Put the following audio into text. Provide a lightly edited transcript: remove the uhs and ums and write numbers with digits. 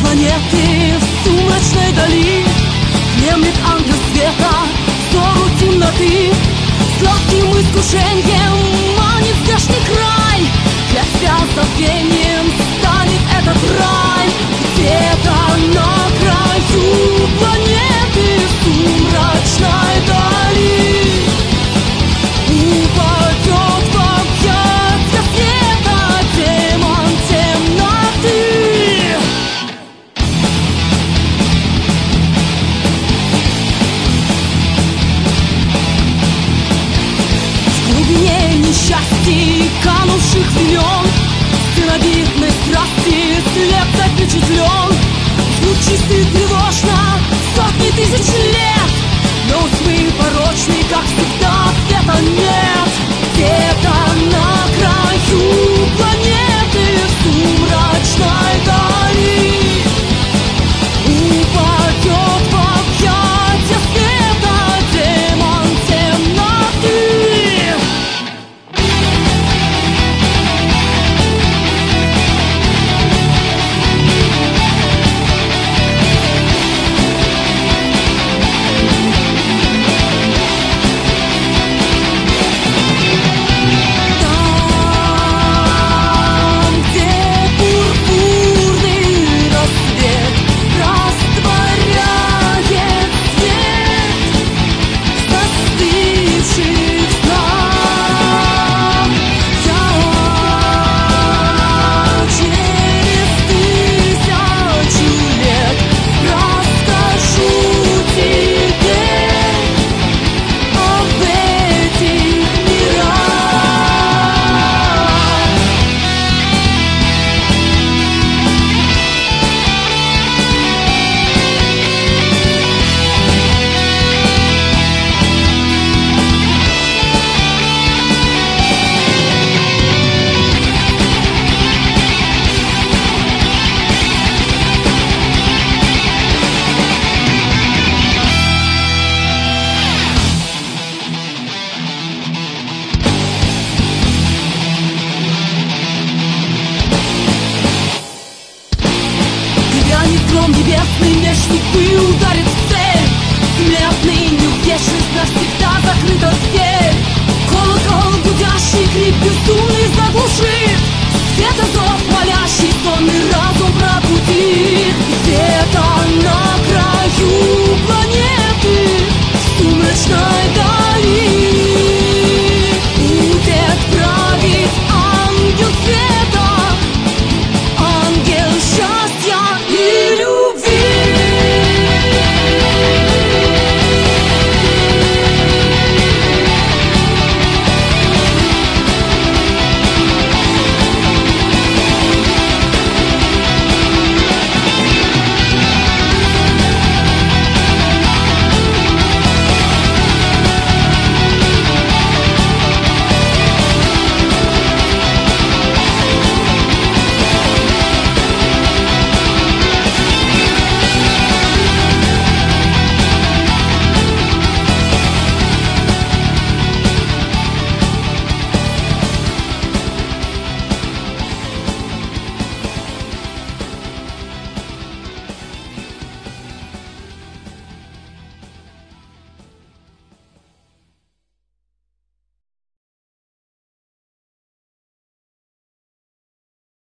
планеты в сумрачной дали дремлет ангел света, ссору темноты. Сладким искушением манит здешний край, для себя забвением станет этот рай. Где-то на краю планеты в сумрачной дали упадет в объятия света демон темноты. В глубине несчастий канувших времен сын обидной страсти след запечатлен. Звук чистый тревожно сотни тысяч лет, но тьмы порочный, как всегда, света нет.